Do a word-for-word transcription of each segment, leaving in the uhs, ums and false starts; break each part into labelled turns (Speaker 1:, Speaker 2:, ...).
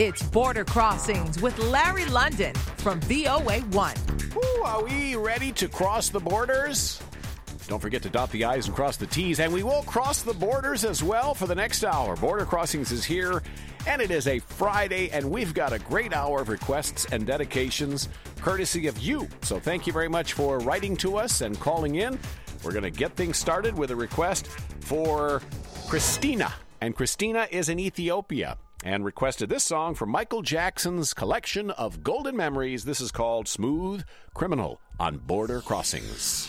Speaker 1: It's Border Crossings with Larry London from V O A one.
Speaker 2: Ooh, are we ready to cross the borders? Don't forget to dot the I's and cross the T's, and we will cross the borders as well for the next hour. Border Crossings is here, and it is a Friday, and we've got a great hour of requests and dedications courtesy of you. So thank you very much for writing to us and calling in. We're going to get things started with a request for Christina, and Christina is in Ethiopia and requested this song from Michael Jackson's collection of golden memories. This is called Smooth Criminal on Border Crossings.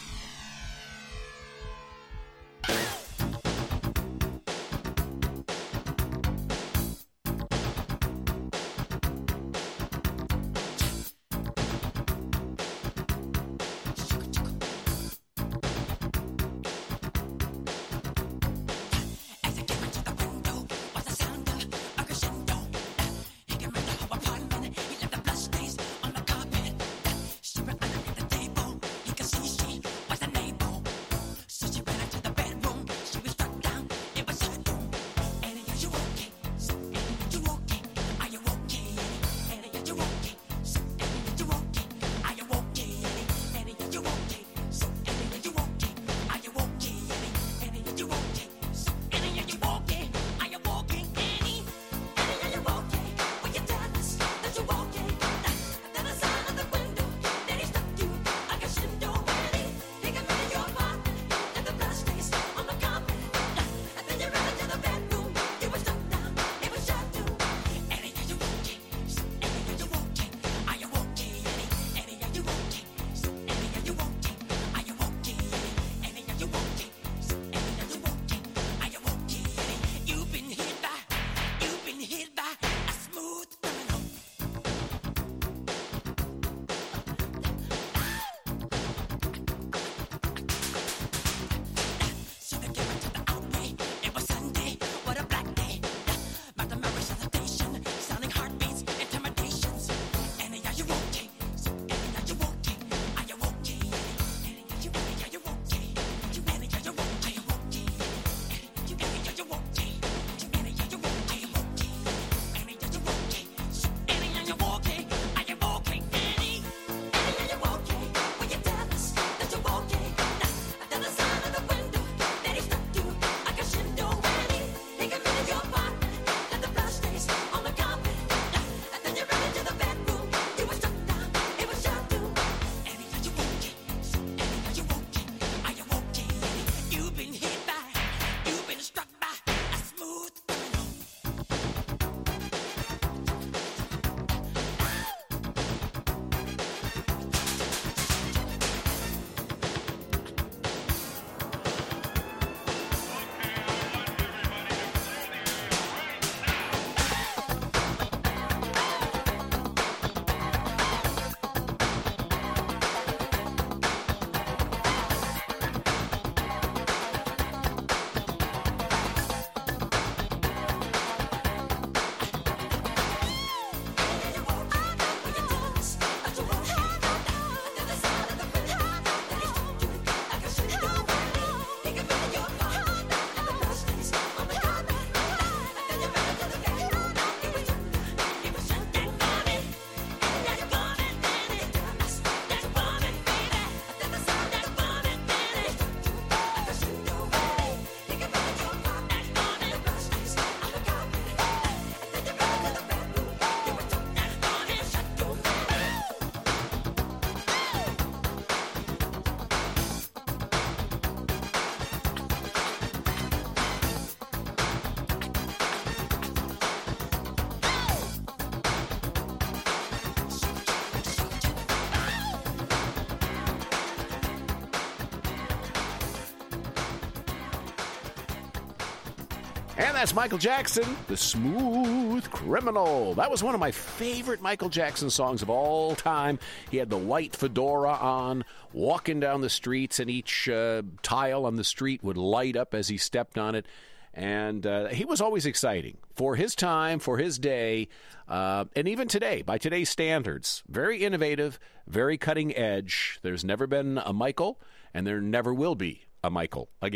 Speaker 2: And that's Michael Jackson, The Smooth Criminal. That was one of my favorite Michael Jackson songs of all time. He had the white fedora on, walking down the streets, and each uh, tile on the street would light up as he stepped on it. And uh, he was always exciting for his time, for his day, uh, and even today, by today's standards. Very innovative, very cutting edge. There's never been a Michael, and there never will be a Michael again.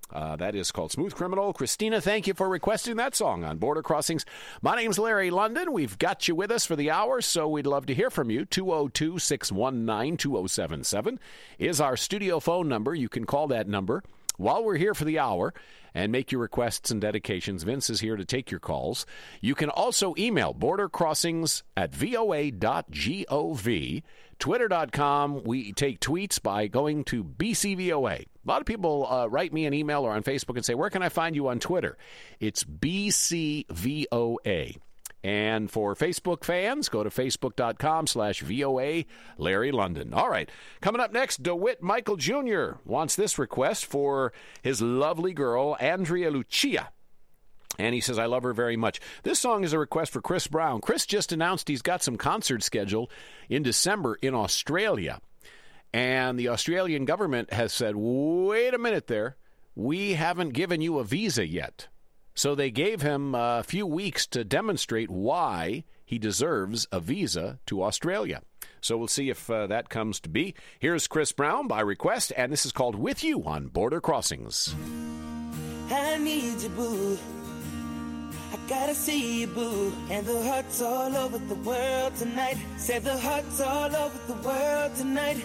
Speaker 2: Uh, that is called Smooth Criminal. Christina, thank you for requesting that song on Border Crossings. My name's Larry London. We've got you with us for the hour, so we'd love to hear from you. two oh two, six one nine, two oh seven seven is our studio phone number. You can call that number while we're here for the hour and make your requests and dedications. Vince is here to take your calls. You can also email bordercrossings at voa dot gov. Twitter dot com. We take tweets by going to B C V O A. A lot of people uh, write me an email or on Facebook and say, where can I find you on Twitter? It's B C V O A. And for Facebook fans, go to facebook dot com slash V O A Larry London. All right, coming up next, DeWitt Michael Junior wants this request for his lovely girl, Andrea Lucia. And he says, I love her very much. This song is a request for Chris Brown. Chris just announced he's got some concerts scheduled in December in Australia. And the Australian government has said, wait a minute there. We haven't given you a visa yet. So they gave him a few weeks to demonstrate why he deserves a visa to Australia. So we'll see if uh, that comes to be. Here's Chris Brown by request, and this is called With You on Border Crossings.
Speaker 3: I need you, boo. I gotta see you, boo. And the hearts all over the world tonight. Say the hearts all over the world tonight.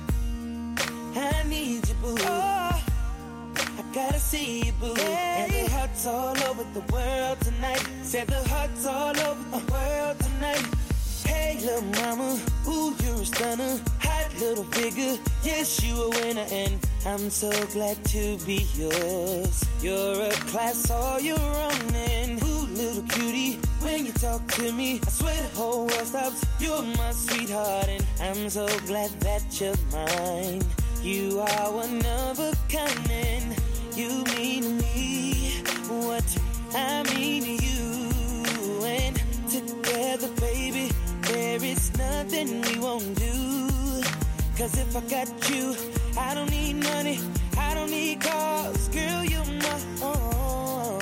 Speaker 3: I need you, boo. Oh, I gotta see you, boo. Hey. And the hearts all over the world tonight. Say the hearts all over the world tonight. Hey, little mama, ooh, you're a stunner. Hot little figure, yes, you a winner. And I'm so glad to be yours. You're a class all your own. And ooh, little cutie, when you talk to me, I swear the whole world stops. You're my sweetheart, and I'm so glad that you're mine. You are one of a kind, and you mean to me what I mean to you. And together, baby, there is nothing we won't do. Cause if I got you, I don't need money, I don't need cars. Girl, you're my own.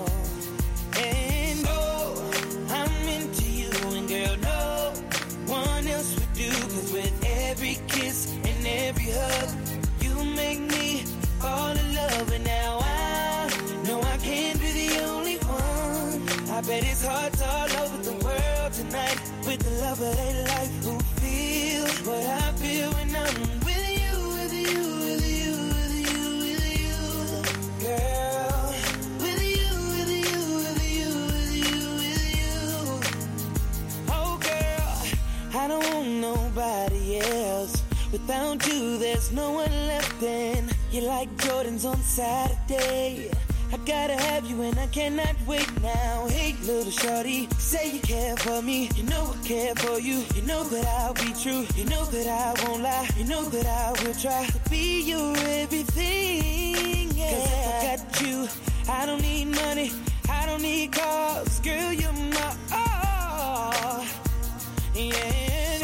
Speaker 3: And oh, I'm into you. And girl, no one else would do. Cause with every kiss and every hug, you make me fall in love. And now I know I can't be the only one. I bet it's hearts all over the world tonight. With the love of their life, who feel what I feel when I'm with you, with you, with you, with you, with you, girl. With you, with you, with you, with you, with you. Oh, girl, I don't want nobody else. Without you, there's no one left. And you're like Jordans on Saturday. I gotta have you and I cannot wait now. Hey, little shorty, say you care for me. You know I care for you. You know that I'll be true. You know that I won't lie. You know that I will try to be your everything. Yeah. Cause if I got you, I don't need money, I don't need cars. Girl, you're my all. Yeah.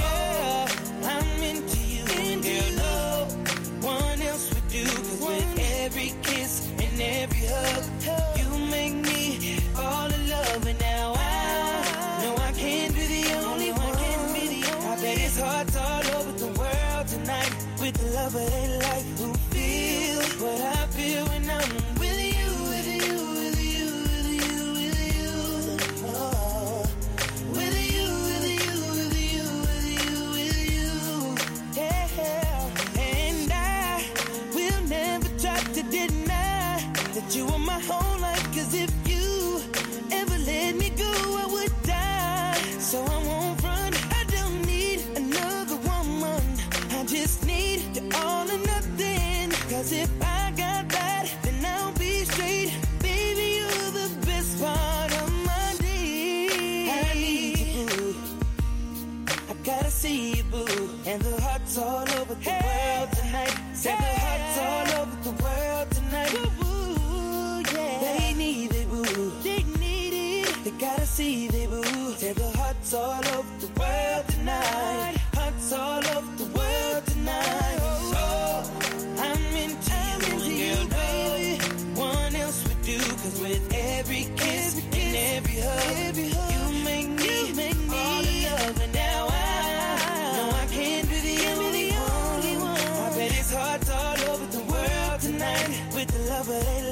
Speaker 3: Every kiss and every hug, you make me fall in love. And now I know I can't be the only one. I bet it's hearts all over the world tonight. With the love of their life, who feel what I feel when I'm with you, with you, with you, with you, with you. Oh, with you, with you, with you, with you, with you. Yeah, and I will never try to deny that you are my whole life. Cause if you ever let me go, I would die. So I won't run, I don't need another woman. I just need you all or nothing. Cause if I got that, then I'll be straight. Baby, you're the best part of my day. I need you, boo. I gotta see you, boo. And the hearts all over the hey. world tonight. Say hey. the hearts all over the world tonight. Boo, boo, yeah. They need it, boo. They need it. They gotta see it, boo. Say the hearts all over the world tonight. Hearts all over the world tonight. Oh, I'm into I'm you, into and girl, no one else would do. Cause with every kiss, every kiss and every hug, every hug, you make me, you make me fall in love. And now I know I can't be the only one. I bet it's hearts all over the world tonight. With the love of their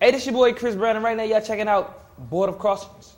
Speaker 4: Hey, this your boy Chris Brown, and right now y'all checking out Border Crossings.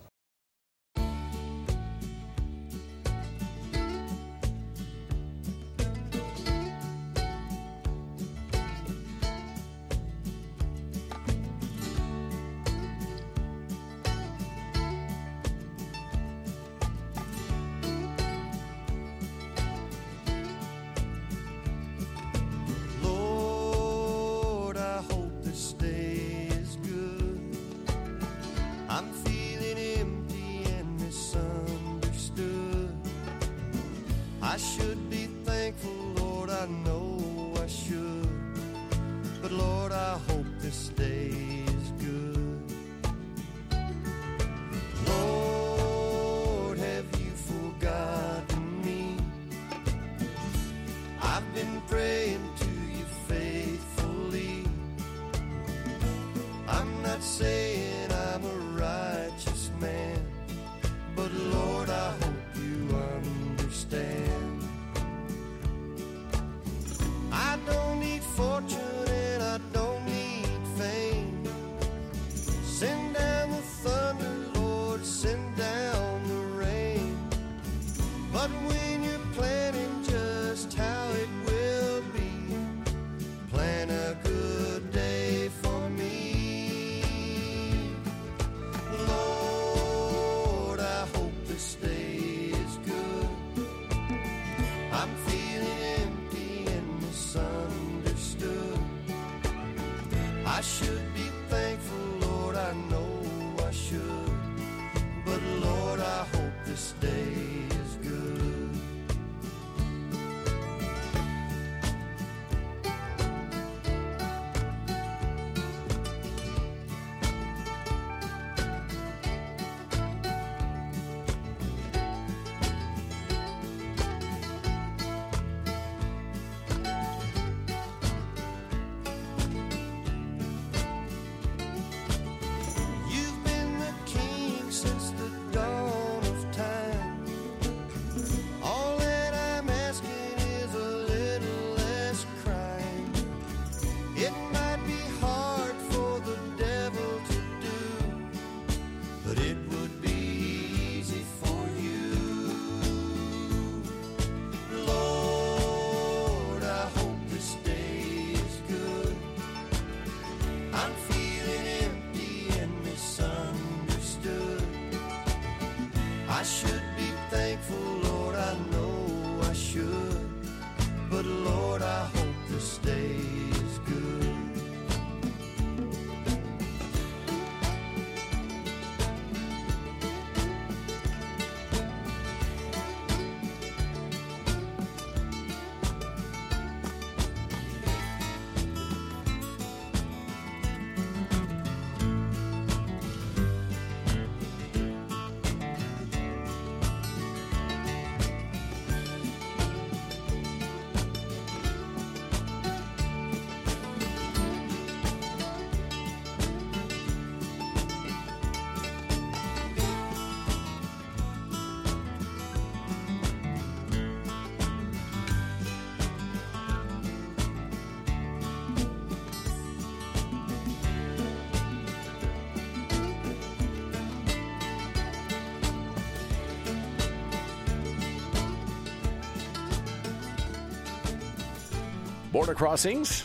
Speaker 2: Border Crossings.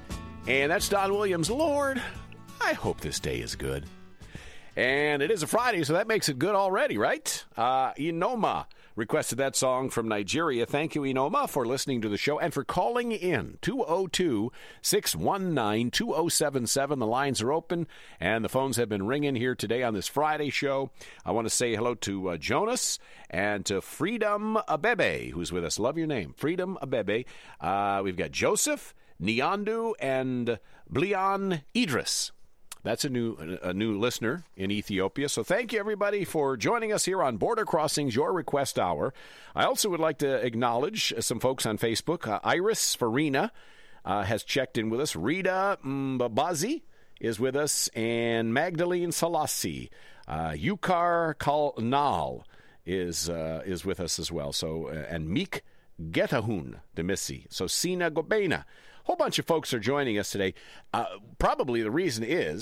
Speaker 2: And that's Don Williams. Lord, I hope this day is good. And it is a Friday, so that makes it good already, right? Uh, Inoma requested that song from Nigeria. Thank you, Inoma, for listening to the show and for calling in. two oh two, six one nine, two oh seven seven. The lines are open, and the phones have been ringing here today on this Friday show. I want to say hello to uh, Jonas and to Freedom Abebe, who's with us. Love your name, Freedom Abebe. Uh, we've got Joseph, Nyandu, and Blian Idris. That's a new a new listener in Ethiopia. So thank you, everybody, for joining us here on Border Crossings, your request hour. I also would like to acknowledge some folks on Facebook. Uh, Iris Farina uh, has checked in with us. Rita Mbabazi is with us. And Magdalene Salassi. Uh, Yukar Kalnal is uh, is with us as well. So uh, and Meek Getahun Demissi. So Sina Gobena. A whole bunch of folks are joining us today. Uh, probably the reason is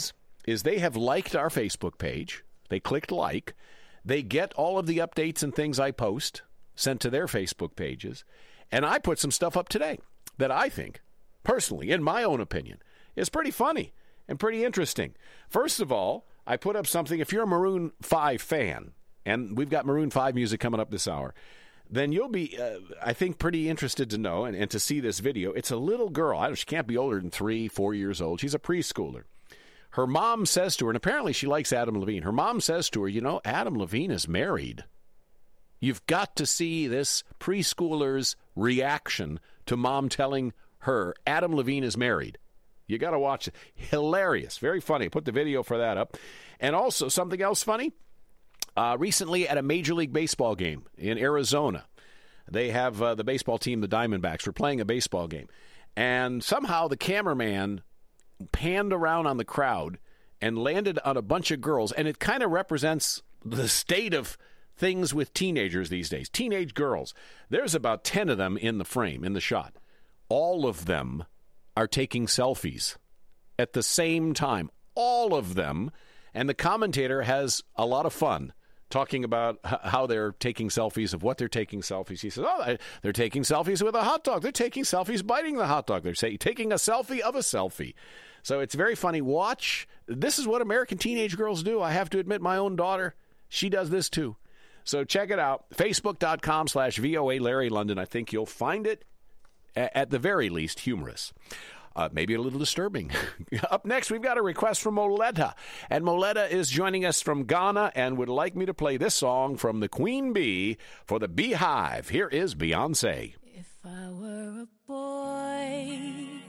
Speaker 2: is they have liked our Facebook page. They clicked like. They get all of the updates and things I post sent to their Facebook pages. And I put some stuff up today that I think, personally, in my own opinion, is pretty funny and pretty interesting. First of all, I put up something, if you're a Maroon five fan, and we've got Maroon five music coming up this hour, then you'll be, uh, I think, pretty interested to know and, and to see this video. It's a little girl. I don't, she can't be older than three, four years old. She's a preschooler. Her mom says to her, and apparently she likes Adam Levine. Her mom says to her, you know, Adam Levine is married. You've got to see this preschooler's reaction to mom telling her Adam Levine is married. You got to watch it. Hilarious. Very funny. Put the video for that up. And also something else funny. Uh, recently at a Major League Baseball game in Arizona, they have uh, the baseball team, the Diamondbacks, were playing a baseball game. And somehow the cameraman panned around on the crowd and landed on a bunch of girls. And it kind of represents the state of things with teenagers these days. Teenage girls. There's about ten of them in the frame, in the shot. All of them are taking selfies at the same time. All of them. And the commentator has a lot of fun talking about how they're taking selfies, of what they're taking selfies. He says, oh, they're taking selfies with a hot dog. They're taking selfies biting the hot dog. They're say, taking a selfie of a selfie. So it's very funny. Watch. This is what American teenage girls do. I have to admit, my own daughter, she does this too. So check it out. Facebook.com slash VOA Larry London. I think you'll find it, at the very least, humorous. Uh, maybe a little disturbing. Up next, we've got a request from Moletta. And Moletta is joining us from Ghana and would like me to play this song from the Queen Bee for the Beehive. Here is Beyonce.
Speaker 5: If I were a boy,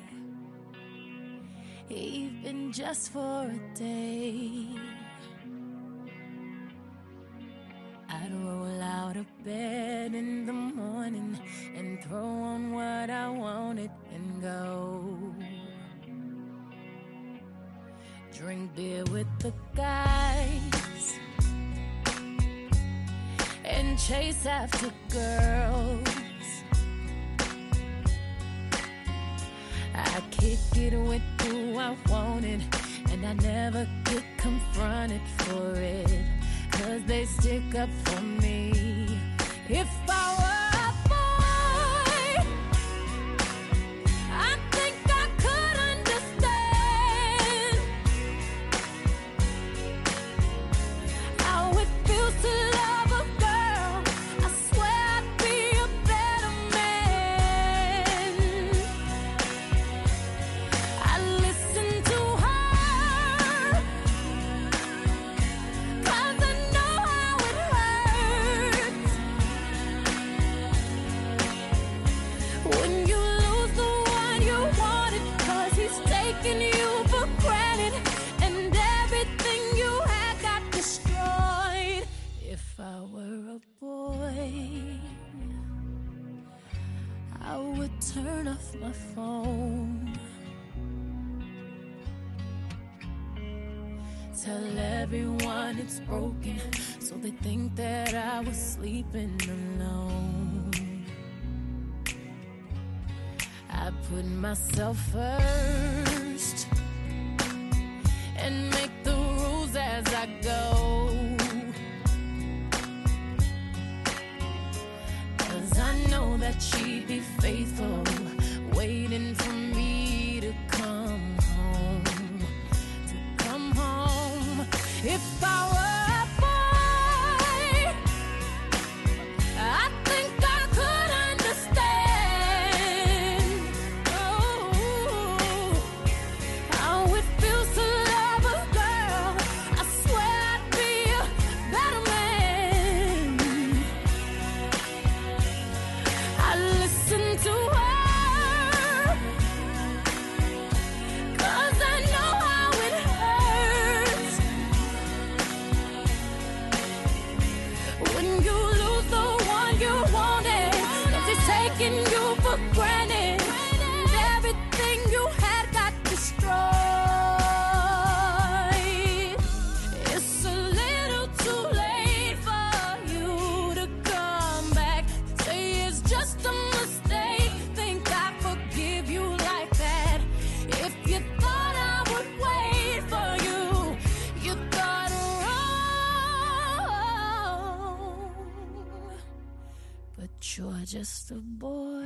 Speaker 5: even just for a day, I'd roll out of bed in the morning and throw on what I wanted and go. Drink beer with the guys and chase after girls. I kick it with who I wanted, and I never get confronted for it, 'cause they stick up for me. If I were a boy, I think I could understand how it feels to love a girl. I swear I'd be a better man. I listen to her, 'cause I know how it hurts when you lose the one you wanted, 'cause he's taking you for granted and everything you had got destroyed. If I were a boy, I would turn off my phone, tell everyone it's broken, so they think that I was sleeping alone. I put myself first and make the rules as I go, 'cause I know that she'd be faithful, waiting for me to come home, to come home. If I were a boy, I think I could understand, oh, how it feels to love a girl. I swear I'd be a better man. I listen to her, 'cause I know how it hurts when you lose the one you wanted, 'cause he's taking you for granted and everything you had got destroyed. It's a little too late for you to come back, say it's just a mistake, think I forgive you like that. If you thought I would wait for you, are just a boy.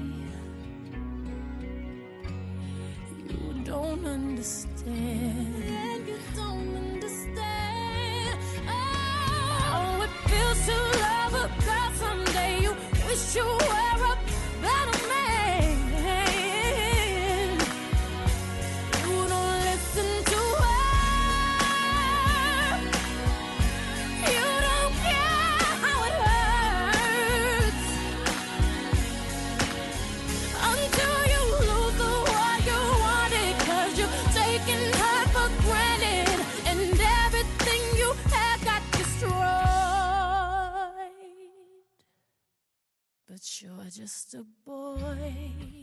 Speaker 5: You don't understand. You don't understand. Oh, it feels to love a girl someday. You wish you were a better man. You don't listen to her. You don't care how it hurts until you lose the one you wanted, 'cause you've taken her for granted and everything you had got destroyed. But you're just a boy.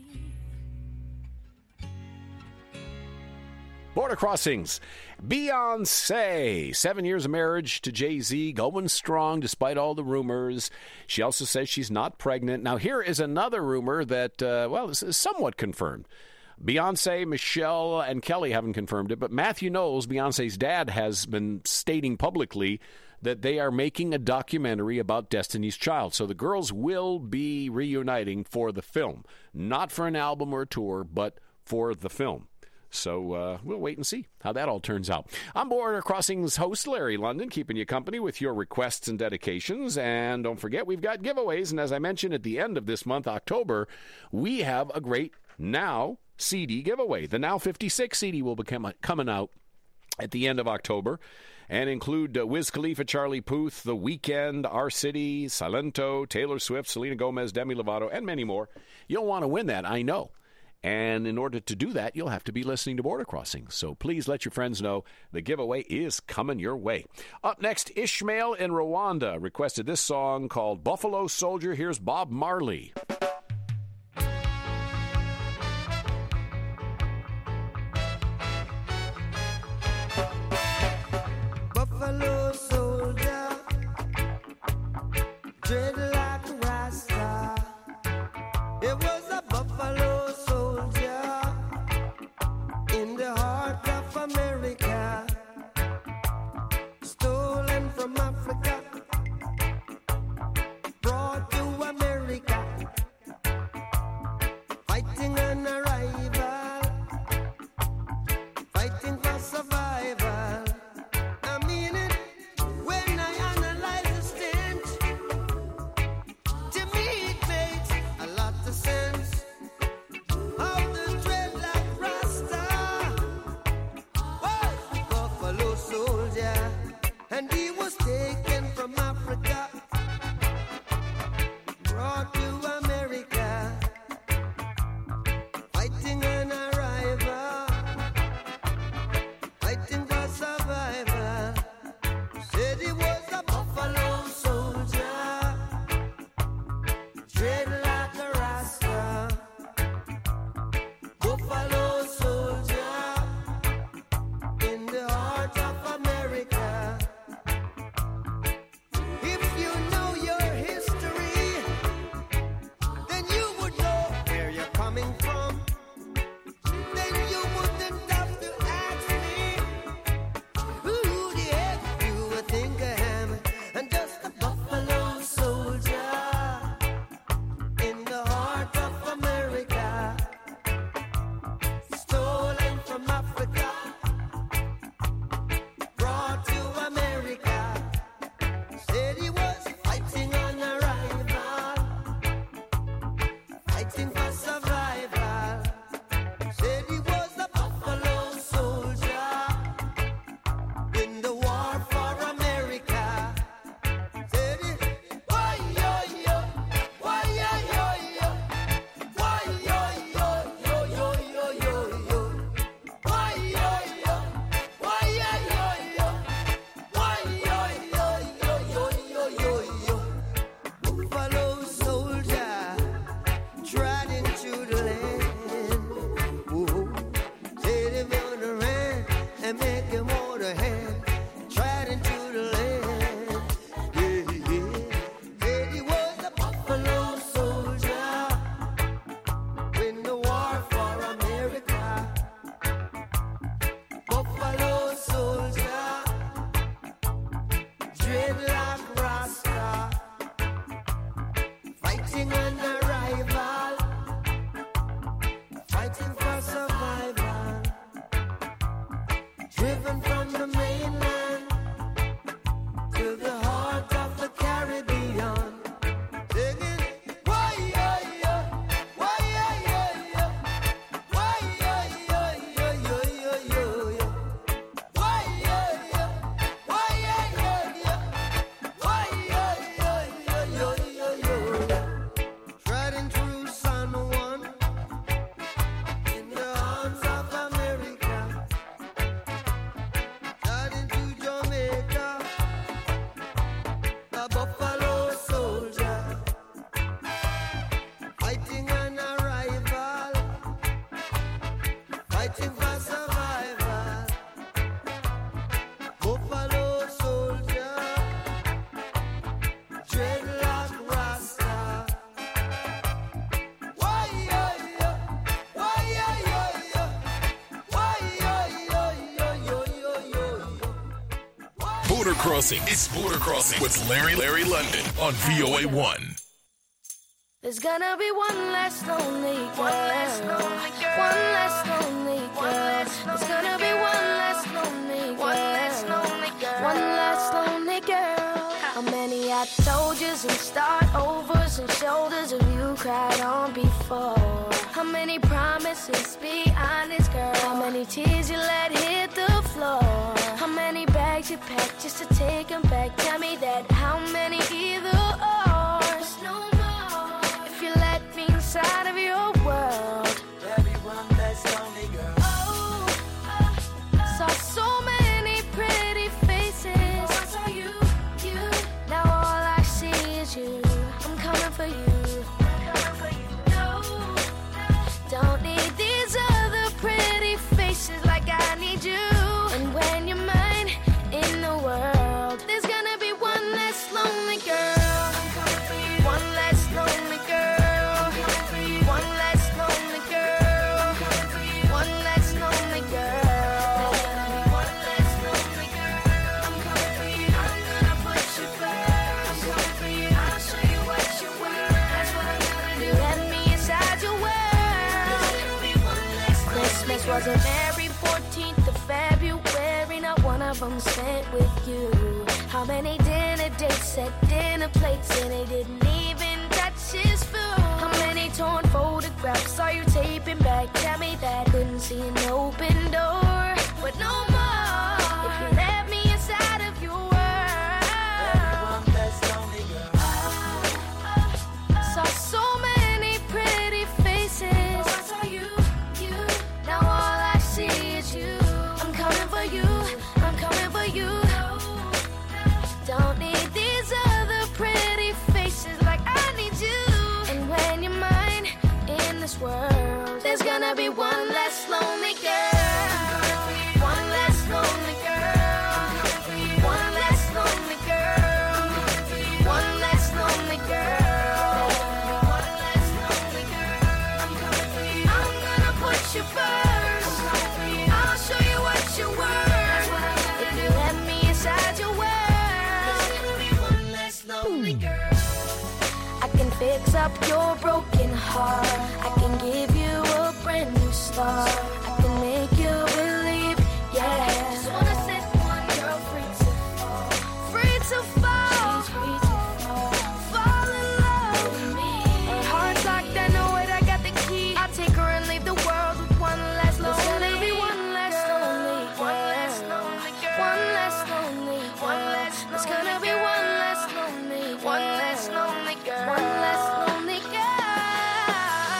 Speaker 2: Border Crossings. Beyonce. Seven years of marriage to Jay-Z, going strong despite all the rumors. She also says she's not pregnant. Now, here is another rumor that, uh, well, this is somewhat confirmed. Beyonce, Michelle, and Kelly haven't confirmed it, but Matthew Knowles, Beyonce's dad, has been stating publicly that they are making a documentary about Destiny's Child. So the girls will be reuniting for the film. Not for an album or a tour, but for the film. So uh, we'll wait and see how that all turns out. I'm Border Crossings host Larry London, keeping you company with your requests and dedications. And don't forget, we've got giveaways. And as I mentioned at the end of this month, October, we have a great Now C D giveaway. The Now fifty-six C D will be coming out at the end of October and include uh, Wiz Khalifa, Charlie Puth, The Weeknd, Our City, Silento, Taylor Swift, Selena Gomez, Demi Lovato, and many more. You'll want to win that, I know. And in order to do that, you'll have to be listening to Border Crossings. So please let your friends know the giveaway is coming your way. Up next, Ishmael in Rwanda requested this song called Buffalo Soldier. Here's Bob Marley.
Speaker 3: Buffalo soldier, dread like a rasta. It was a buffalo soldier in the heart of America, stolen from Africa, brought to America, fighting an arrival, fighting for survival. I mean it when I analyze the stench. To me it makes a lot of sense. How the dreadlock Rasta was a buffalo soldier, and he was taken from Africa, brought to America, fighting an arrival, fighting for survival. Said he was a buffalo soldier, dread like a rasta. Buffalo soldier in the heart of America. If you know your history, then you would know where you're coming from. Then you wouldn't have to ask me who the heck you would think I am. I'm just a buffalo soldier in the heart of America, stolen from Africa, brought to America. Said he was fighting on arrival, fighting for survival. Said he was a buffalo soldier in the war for America. Said he, why yo yo, why yo yo yo, why yo yo yo yo yo yo yo, why yo yo, why yo yo yo, why yo yo yo yo yo yo yo. Buffalo soldier tried into
Speaker 6: Border Crossing. It's Border Crossing with Larry, Larry London on V O A one.
Speaker 7: There's gonna be one less lonely girl. One less lonely girl. One less lonely girl. There's gonna be one less lonely girl. One less lonely girl. One less lonely girl. How many I told yous and start overs and shoulders have you cried on before? How many promises, be honest girl? How many tears you let hit the floor? How many bags you packed just to take them back? Tell me that. How many either or? There's no more. If you let me inside of your world,
Speaker 3: Everyone that's lonely girl.
Speaker 7: oh, uh, saw so many pretty faces. I saw you, you. Now all I see is you. I'm coming for you. I'm coming for you. No, don't need these other pretty faces like I need you. And when you're mine in the world, there's gonna be one less lonely girl. One less lonely girl. One less lonely girl. One less lonely girl. One less lonely girl. I'm coming for you. I'm gonna put you first. I'm coming for you. I'll show you what you're worth. That's what I'm gonna do. Let me inside your world. Christmas wasn't every fourteenth of February. Not one of them spent with you. How many dinner dates at dinner plates and they didn't even touch his food? How many torn photographs are you taping back? Tell me that. Couldn't see an open door, but no more. If you let me inside of your world,
Speaker 3: Everyone that's lonely girl.
Speaker 7: saw so many pretty faces. I saw you, you. Now all I see is you. I'm coming for you. I'm coming for you. Don't need these other pretty faces like I need you. And when you're mine in this world, there's gonna be one less lonely girl. One less lonely girl. One less lonely girl. One less lonely girl. One less lonely girl. I'm gonna put you first. I'll show you what you're worth. If you let me inside your world,
Speaker 3: One less lonely girl.
Speaker 7: I can fix up your broken heart. I can give you a brand new start. I can make you believe, yeah. Just wanna set one girl free to fall. Free to fall. She's free to fall. Fall in love with me. Her heart's locked, I know it, I got the key. I'll take her and leave the world with one less lonely. There's gonna be one less lonely. One less lonely girl. One less lonely. One less. There's gonna be one less lonely. One less lonely girl. One less lonely girl.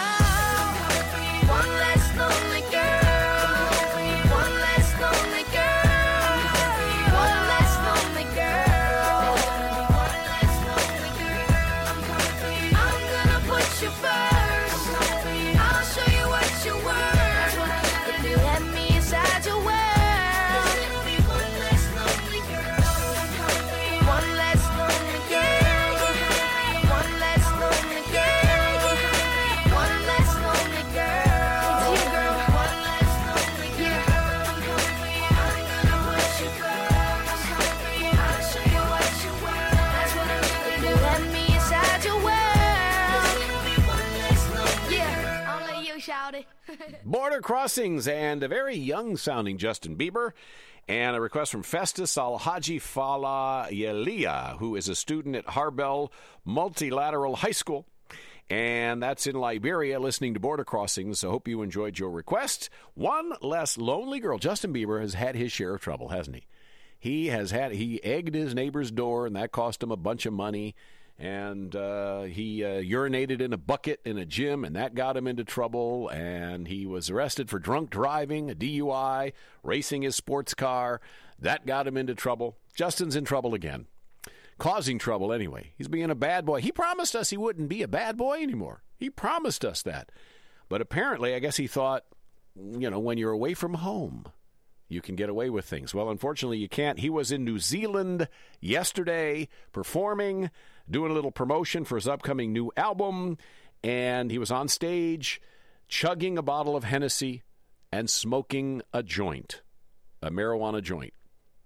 Speaker 7: One less lonely girl. One less lonely girl. One less lonely girl. One less lonely girl. I'm gonna put you first. I'll show you what you're worth. If you let me inside your world. One less lonely girl. One less lonely girl. One less lonely girl. One less lonely girl. It's you, girl. One less lonely girl. I'm gonna put you first. I'll show you what you're worth. That's what I'm gonna do. Let me inside your world. One less lonely yeah, I'll let you shout it.
Speaker 2: Border Crossings and a very young-sounding Justin Bieber. And a request from Festus Alhaji Fala Yelia, who is a student at Harbel Multilateral High School. And that's in Liberia, listening to Border Crossings. So hope you enjoyed your request. One less lonely girl. Justin Bieber has had his share of trouble, hasn't he? He has had, he egged his neighbor's door, and that cost him a bunch of money. And uh, he uh, urinated in a bucket in a gym, and that got him into trouble. And he was arrested for drunk driving, a D U I, racing his sports car. That got him into trouble. Justin's in trouble again. Causing trouble anyway. He's being a bad boy. He promised us he wouldn't be a bad boy anymore. He promised us that. But apparently, I guess he thought, you know, when you're away from home, you can get away with things. Well, unfortunately, you can't. He was in New Zealand yesterday performing, doing a little promotion for his upcoming new album, and he was on stage chugging a bottle of Hennessy and smoking a joint, a marijuana joint.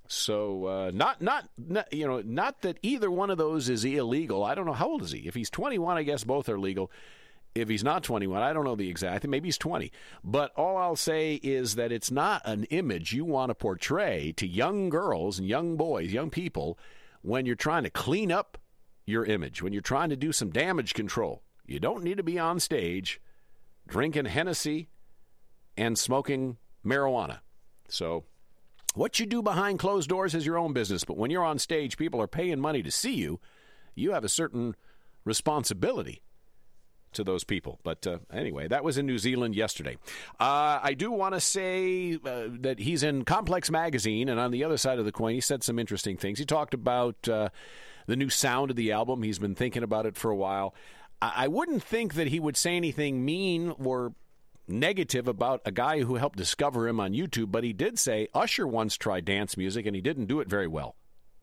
Speaker 2: So uh, not, not not you know not that either one of those is illegal. I don't know, how old is he? If he's twenty-one, I guess both are legal. If he's not twenty-one, I don't know the exact. I think maybe he's twenty. But all I'll say is that it's not an image you want to portray to young girls and young boys, young people, when you're trying to clean up your image, when you're trying to do some damage control. You don't need to be on stage drinking Hennessy and smoking marijuana. So what you do behind closed doors is your own business. But when you're on stage, people are paying money to see you. You have a certain responsibility to those people. But uh, anyway, that was in New Zealand yesterday. Uh, I do want to say uh, that he's in Complex Magazine, and on the other side of the coin, he said some interesting things. He talked about uh, the new sound of the album. He's been thinking about it for a while. I, I wouldn't think that he would say anything mean or negative about a guy who helped discover him on YouTube, but he did say Usher once tried dance music, and he didn't do it very well.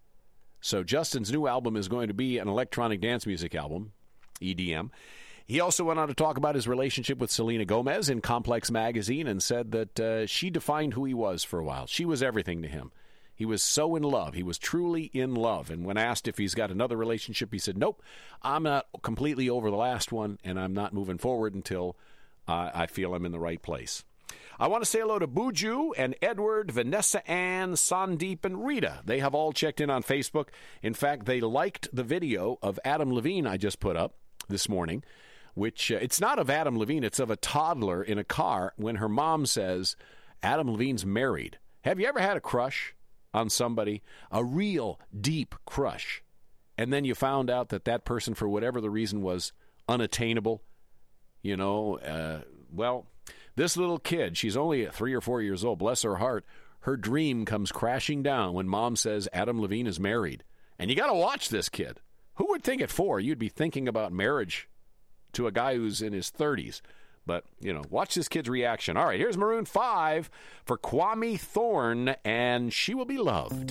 Speaker 2: So Justin's new album is going to be an electronic dance music album, E D M. He also went on to talk about his relationship with Selena Gomez in Complex Magazine and said that uh, she defined who he was for a while. She was everything to him. He was so in love. He was truly in love. And when asked if he's got another relationship, he said, nope, I'm not completely over the last one, and I'm not moving forward until uh, I feel I'm in the right place. I want to say hello to Buju and Edward, Vanessa Ann, Sandeep, and Rita. They have all checked in on Facebook. In fact, they liked the video of Adam Levine I just put up this morning, which uh, it's not of Adam Levine, it's of a toddler in a car when her mom says, Adam Levine's married. Have you ever had a crush on somebody? A real deep crush. And then you found out that that person, for whatever the reason, was unattainable. You know, uh, well, this little kid, she's only three or four years old, bless her heart, her dream comes crashing down when mom says Adam Levine is married. And you got to watch this kid. Who would think at four you'd be thinking about marriage to a guy who's in his thirties? But, you know, watch this kid's reaction. All right, here's Maroon five for Kwame Thorne, and She Will Be Loved.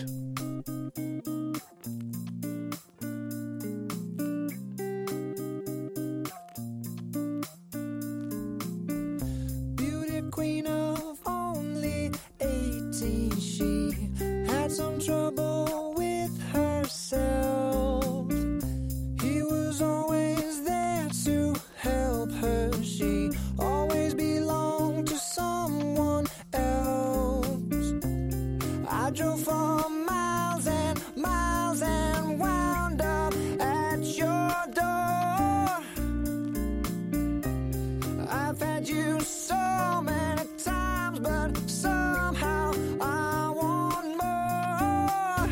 Speaker 3: Beauty queen of only eighteen, she had some trouble with herself. He was always there to help her. She always belonged to someone else. I drove for miles and miles and wound up at your door. I've had you so many times, but somehow I want more.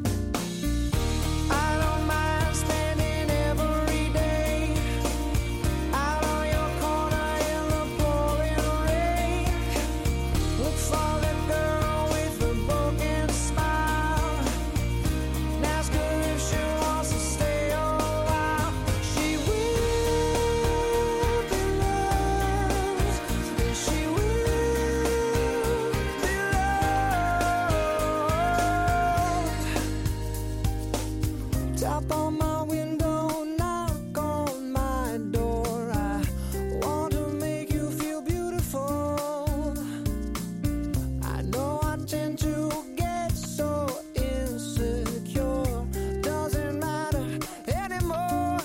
Speaker 3: I don't mind spending every day out on your corner in the pouring rain. Look for the girl with the broken smile. And ask her if she wants to stay a while. She will be loved. She will be loved. Tap on my window, knock on my door. I want to make you feel beautiful. I know I tend to get so insecure. Doesn't matter anymore.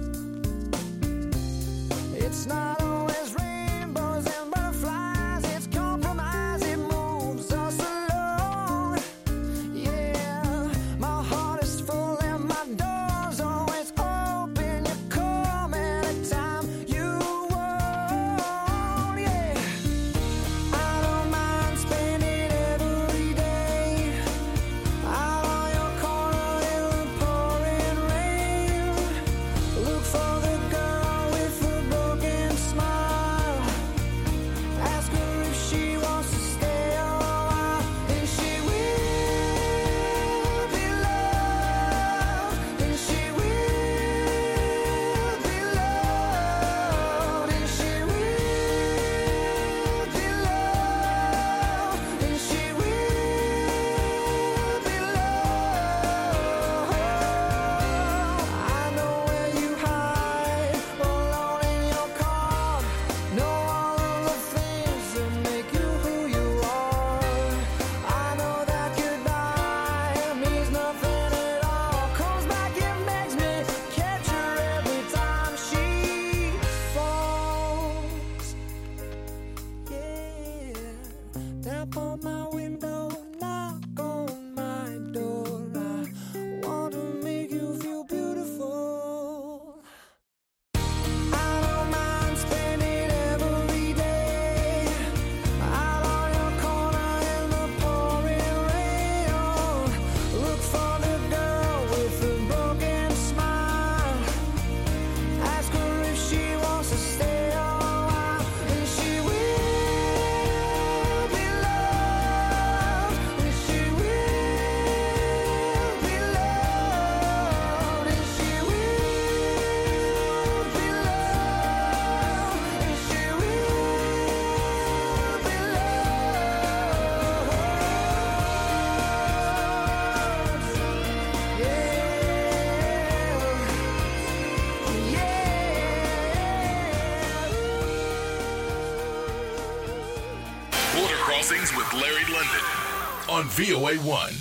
Speaker 3: It's not always rainbows and butterflies. It's compromise. It moves us along. Yeah, my heart is full and my door's always open. You come anytime you want. Yeah, I don't mind spending every day out on your corner in the pouring rain. Look for the girl with the broken
Speaker 6: Crossings with Larry London on V O A one.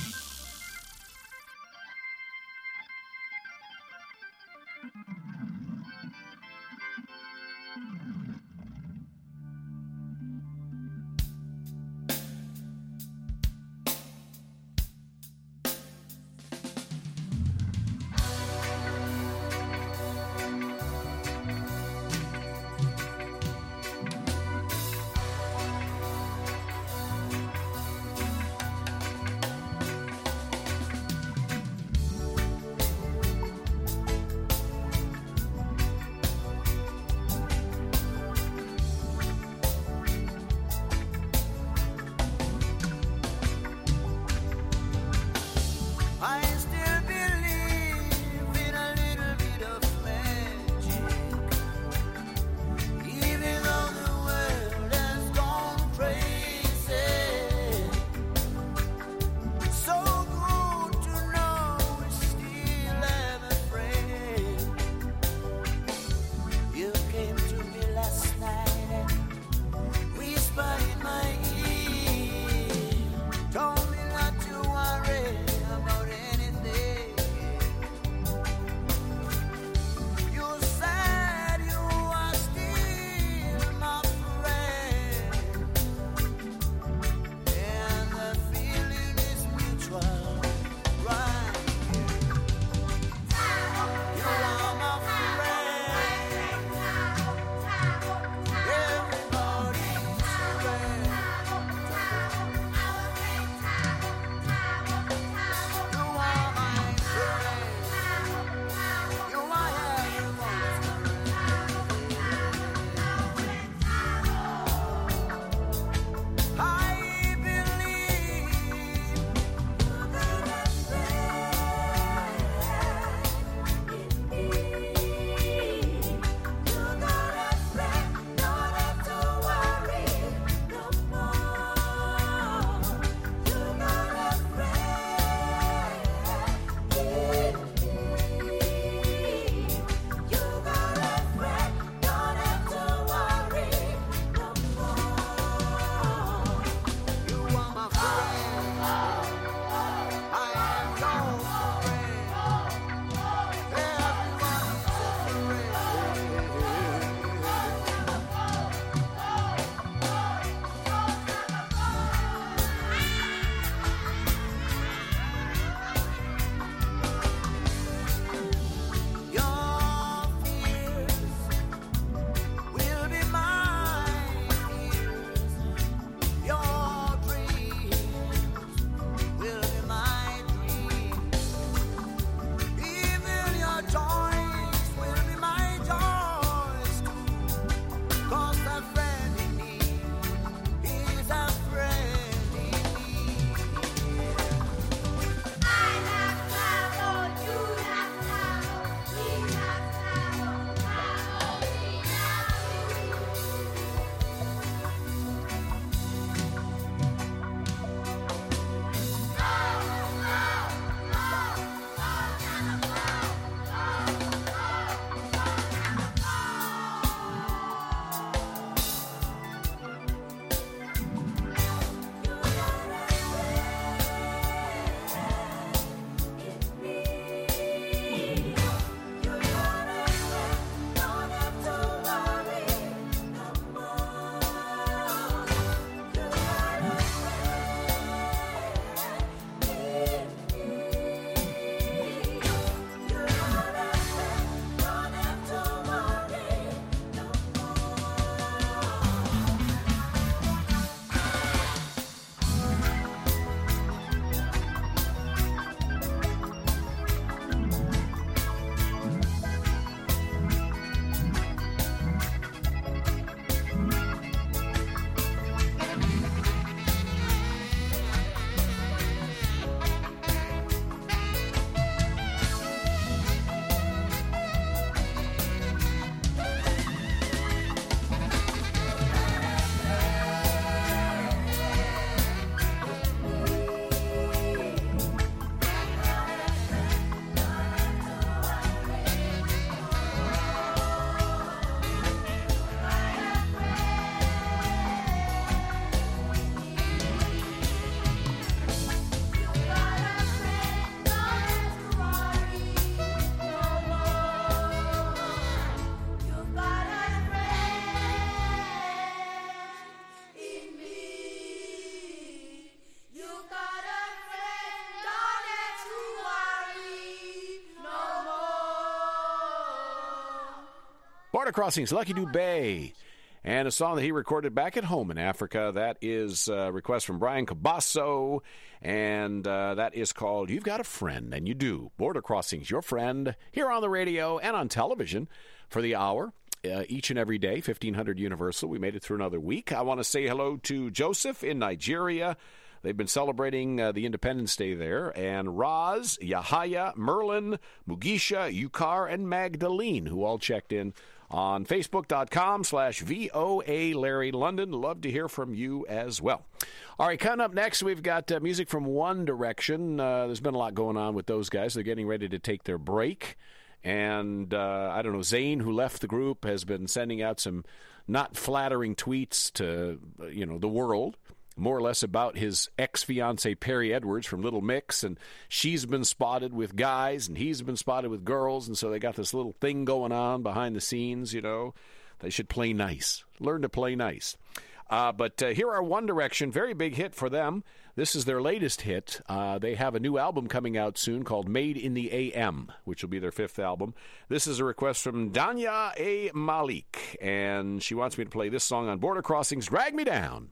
Speaker 2: Border Crossings, Lucky Dubé. And a song that he recorded back at home in Africa. That is a request from Brian Cabasso, and uh, that is called You've Got a Friend, and you do. Border Crossings, your friend, here on the radio and on television for the hour, uh, each and every day, fifteen hundred Universal. We made it through another week. I want to say hello to Joseph in Nigeria. They've been celebrating uh, the Independence Day there. And Roz, Yahaya, Merlin, Mugisha, Yukar, and Magdalene, who all checked in on Facebook.com slash VOA Larry London. Love to hear from you as well. All right, coming up next, we've got uh, music from One Direction. Uh, there's been a lot going on with those guys. They're getting ready to take their break. And, uh, I don't know, Zayn, who left the group, has been sending out some not flattering tweets to, uh, you know, the world, more or less about his ex-fiancée Perry Edwards from Little Mix, and she's been spotted with guys, and he's been spotted with girls, and so they got this little thing going on behind the scenes, you know. They should play nice. Learn to play nice. Uh, but uh, here are One Direction, very big hit for them. This is their latest hit. Uh, they have a new album coming out soon called Made in the A M, which will be their fifth album. This is a request from Danya A. Malik, and she wants me to play this song on Border Crossings, Drag Me Down.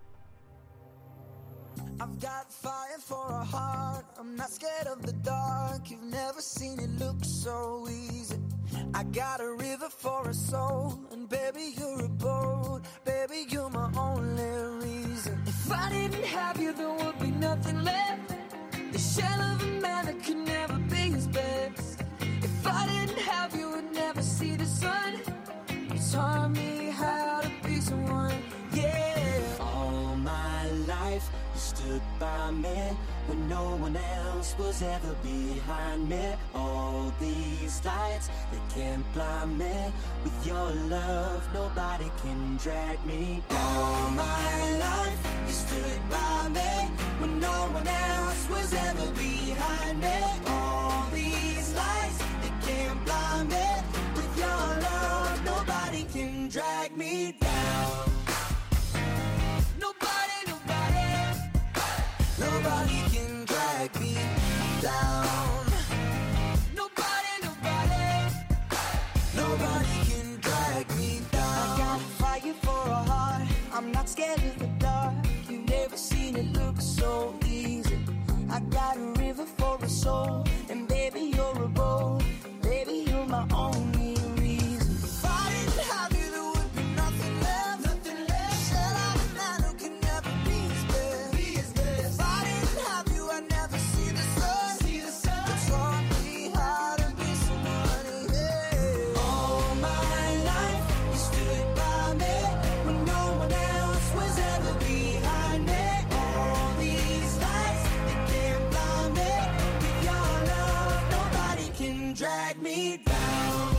Speaker 3: I've got fire for a heart. I'm not scared of the dark. You've never seen it look so easy. I got a river for a soul, and baby, you're a boat. Baby, you're my only reason. If I didn't have you, there would be nothing left. The shell of a man that could never be his best. If I didn't have you, would never see the sun. You taught me how to be someone, yeah. All my life you stood by me when no one else was ever behind me. All these lights, they can't blind me. With your love, nobody can drag me down. All my life, you stood by me when no one else was ever behind me. All these lights, they can't blind me. With your love, nobody can drag me down. Nobody can drag me down. Nobody, nobody, nobody can drag me down. I got fire for a heart. I'm not scared of the dark. You've never seen it look so easy. I got a river for a soul, and baby, you're a boat. Baby, you're my only reason. If I didn't have you, there would be nothing left. Nothing left. Shell of a man who can never be his best. Be his best. If I didn't have you, I'd never see the sun. See the sun. You taught me how to be somebody, yeah. All my life, you stood by me when no one else was ever behind me. All these lights, they can't blind me. With your love, nobody can drag me down.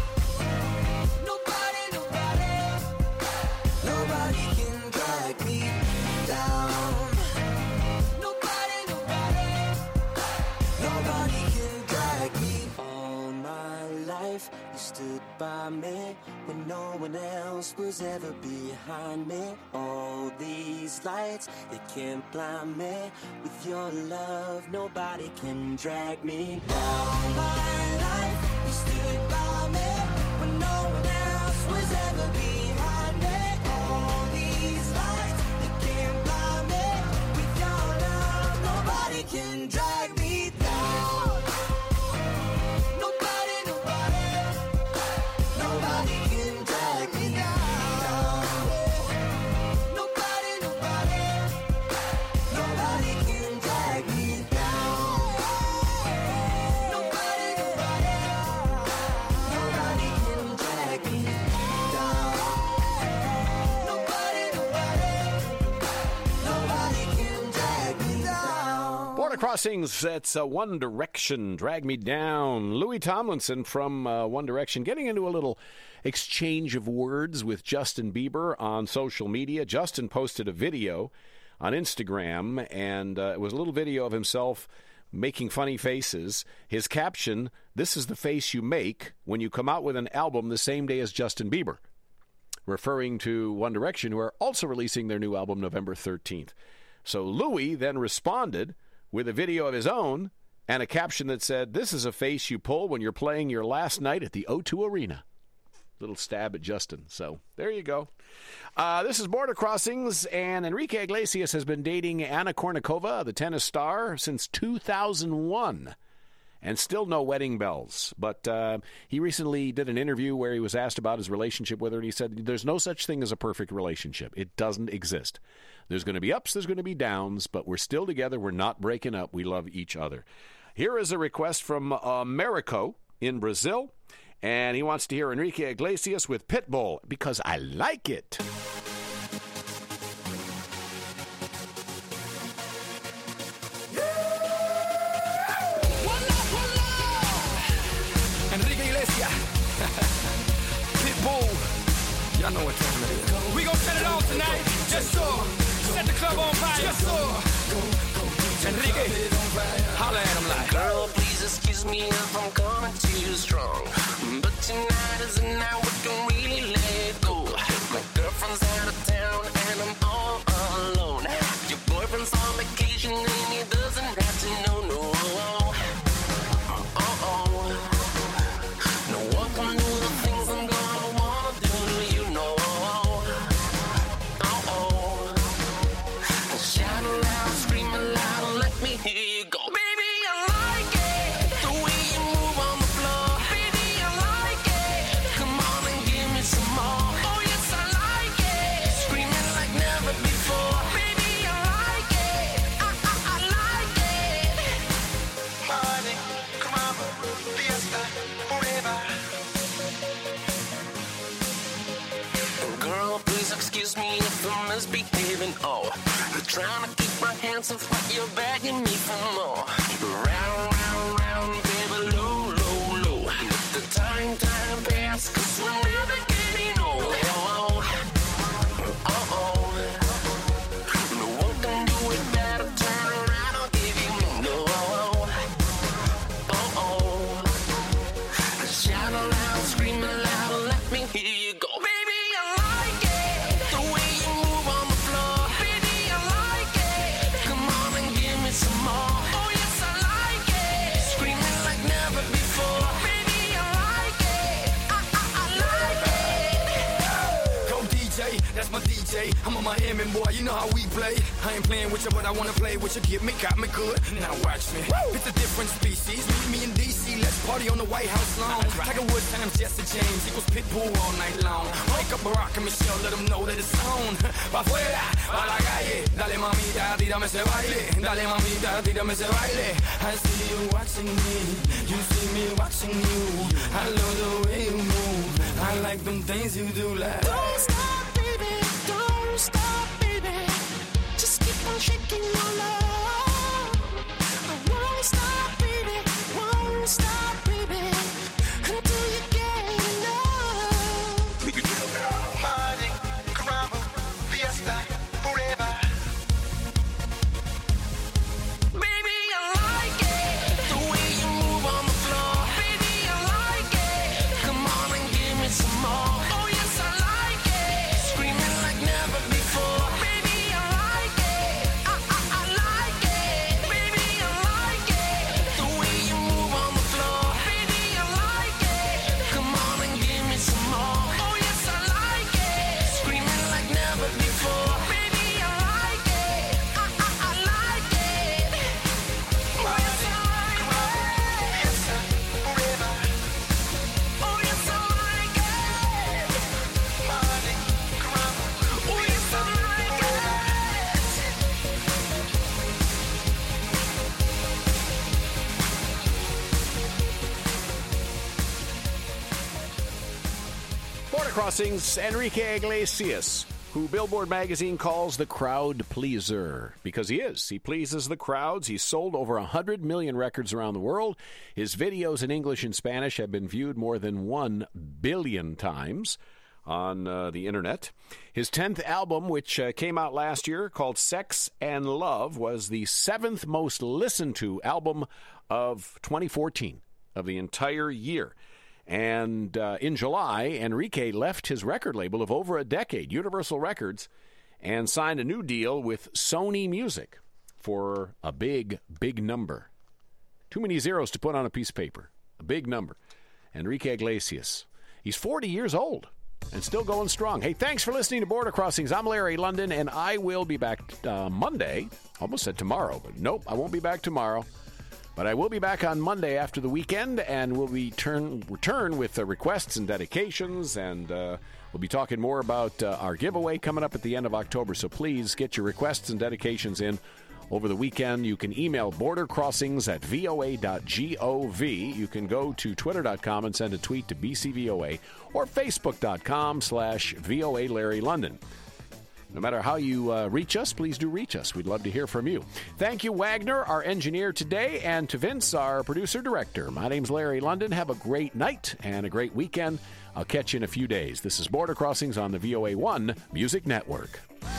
Speaker 3: Nobody, nobody, nobody can drag me down. Nobody, nobody, nobody can drag me. All my life, you stood by me when no one else was ever behind me. All these lights, they can't blind me. With your love, nobody can drag me down. All my life, you stood by me when no one else was ever behind me. All these lights, they can't blind me. With your love, nobody can drag me down. Nobody, nobody, nobody can drag me down. Nobody, nobody, nobody can drag me down. Nobody, nobody, nobody can drag me down. Nobody, nobody, nobody can drag me down.
Speaker 2: Border Crossings, that's uh, One Direction, Drag Me Down. Louis Tomlinson from uh, One Direction getting into a little exchange of words with Justin Bieber on social media. Justin posted a video on Instagram, and uh, it was a little video of himself making funny faces. His caption, "This is the face you make when you come out with an album the same day as Justin Bieber," referring to One Direction, who are also releasing their new album November thirteenth. So Louis then responded with a video of his own and a caption that said, "This is a face you pull when you're playing your last night at the O two Arena." Little stab at Justin. So there you go. Uh, this is Border Crossings, and Enrique Iglesias has been dating Anna Kournikova, the tennis star, since two thousand one. And still no wedding bells. But uh, he recently did an interview where he was asked about his relationship with her, and he said there's no such thing as a perfect relationship. It doesn't exist. There's going to be ups, there's going to be downs, but we're still together. We're not breaking up. We love each other. Here is a request from uh, Marico in Brazil, and he wants to hear Enrique Iglesias with Pitbull, because I like it.
Speaker 8: Y'all know what time it is. We gon' set it off tonight. Just so. Set the club on fire. Just so. Enrique, holla at him like.
Speaker 9: Girl, please excuse me if I'm coming too strong. But tonight is the night we can really let it go. My girlfriend's out of town and I'm all alone. Your boyfriend's on vacation and he doesn't have to know, no. Uh-oh. No one can do the things I'm gonna wanna do to you, no. Uh-oh. Shout aloud, scream aloud, let me hear you go. Baby, I like it, the way you move on the floor. Baby, I like it, come on and give me some more. Oh yes, I like it, screaming like never before. Baby, I like it, I, I, I like it. Party, come on, fiesta, forever. Girl, please excuse me if I'm misbehaving. Oh, I'm trying to keep my hands off what you're begging me for more. Round, round, round, baby, low, low, low. Let the time, time pass, cause we're never getting old. Uh-oh. No one can do it better. Turn around, I'll give you no. Uh-oh. Shout aloud, scream aloud, let me hear you go. Baby, I like it, the way you move on the floor. Baby, I like it, come on and give me some more. Oh yes, I like it, screaming like never before. Baby, I like it, I, I, I like it.
Speaker 8: Go D J, that's my D J. I'm a Miami boy, you know how we play. I ain't playing with you, but I wanna play with you. Get me, got me good. Now watch me. Woo! It's a different species. Meet me in D C, let's party on the White House lawn. Tiger Woods times Jesse James equals Pitbull all night long. Wake up Barack and Michelle, let them know that it's on. Pa' fuera, pa' la calle. Dale mamita, tírame ese baile. Dale mamita, tírame ese baile. I see you watching me, you see me watching you. I love the way you move. I like them things you do like.
Speaker 5: Don't stop, baby. Don't stop, baby. Just keep on shaking your love. I won't stop, baby. Won't stop, baby. Until you get enough.
Speaker 8: Party, caramba, fiesta, forever.
Speaker 9: Baby, I like it, the way you move on the floor. Baby, I like it, come on and give me some more. Oh yes, I like it, screaming like never before. Baby, I like it, I, I, I like it. Baby, I like it, the way you move on the floor. Baby, I like it, come on and give me some more. Oh yes, I like it, screaming like never before. Baby, I like it, I, I, I like it. Oh yes, I like it.
Speaker 8: Forever.
Speaker 9: Oh yes, I like it.
Speaker 8: Party, caramba,
Speaker 9: Oh yes, I like it.
Speaker 2: Border Crossings, Enrique Iglesias, who Billboard magazine calls the crowd pleaser, because he is. He pleases the crowds. He's sold over one hundred million records around the world. His videos in English and Spanish have been viewed more than one billion times on uh, the internet. His tenth album, which uh, came out last year, called Sex and Love, was the seventh most listened to album of twenty fourteen, of the entire year. And uh, in July, Enrique left his record label of over a decade, Universal Records, and signed a new deal with Sony Music for a big, big number. Too many zeros to put on a piece of paper. A big number. Enrique Iglesias He's forty years old and still going strong. Hey, thanks for listening to Border Crossings. I'm Larry London, and I will be back uh, Monday. Almost said tomorrow, but nope, I won't be back tomorrow. But I will be back on Monday after the weekend, and we'll be turn, return with uh, requests and dedications, and uh, we'll be talking more about uh, our giveaway coming up at the end of October. So please get your requests and dedications in over the weekend. You can email bordercrossings at voa dot gov. You can go to twitter dot com and send a tweet to B C V O A or facebook dot com slash VOA Larry London. No matter how you uh, reach us, please do reach us. We'd love to hear from you. Thank you, Wagner, our engineer today, and to Vince, our producer-director. My name's Larry London. Have a great night and a great weekend. I'll catch you in a few days. This is Border Crossings on the V O A one Music Network.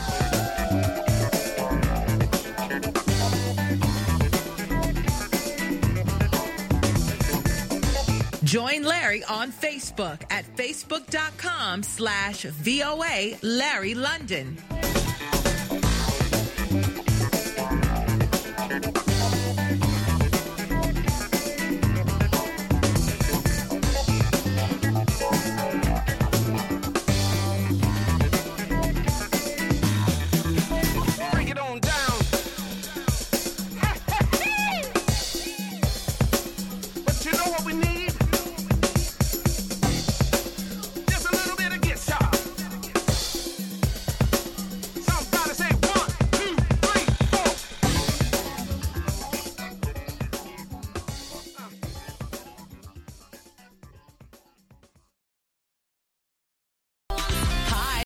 Speaker 1: Join Larry on Facebook at facebook dot com slash VOA Larry London.